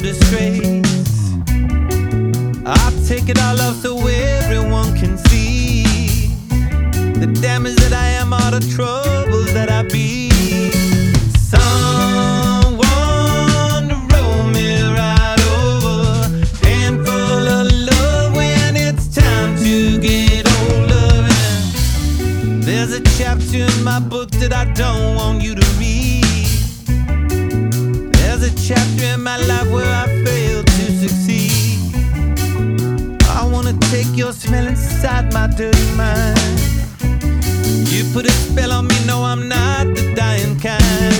disgrace. I'll take it all off so everyone can see the damage that I am, all the troubles that I be. Someone to roll me right over, handful of love when it's time to get older. And there's a chapter in my book that I don't want you to read. There's a chapter in my life where I failed to succeed. I wanna take your smell inside my dirty mind. You put a spell on me, no, I'm not the dying kind.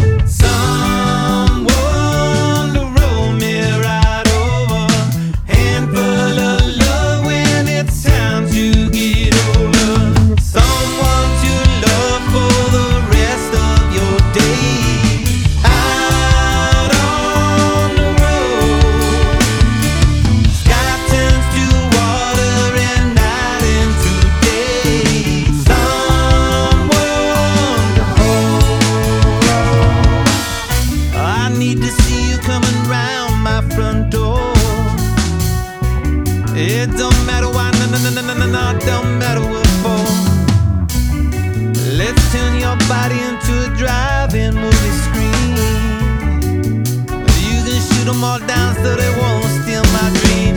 Someone to roll me right over, handful of love when it's time to get older. Someone to love for the rest of your days. Out on the road, sky turns to water and night into day. Someone to hold. I need to see you coming round my front door. It don't matter why, no, it don't matter what for. Let's turn your body into a drive-in movie screen. You can shoot them all down so they won't steal my dream.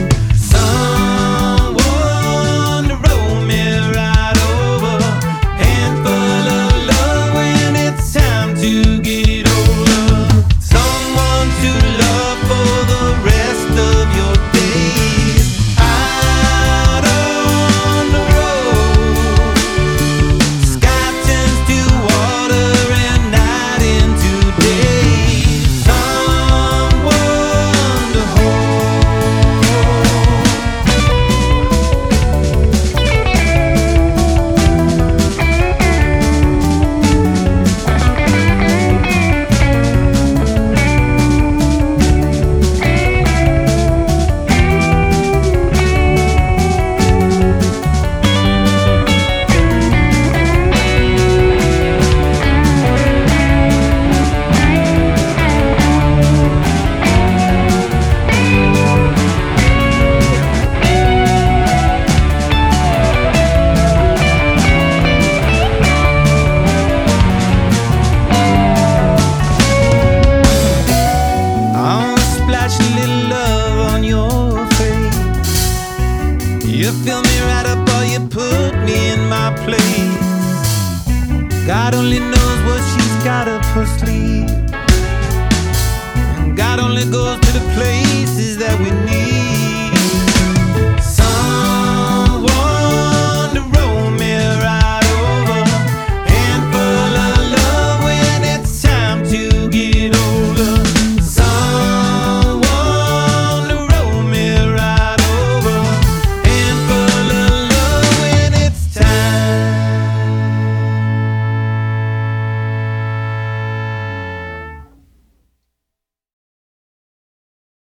Someone to roll me right over, handful of love when it's time to get older. Someone to love for the rest of your days. Out on the road, sky turns to water and night into day. Someone to hold. I wanna splash a little love on your face. You fill me right up or you put me in my place. God only knows what she's got up her sleeve. And God only goes to the places that we need.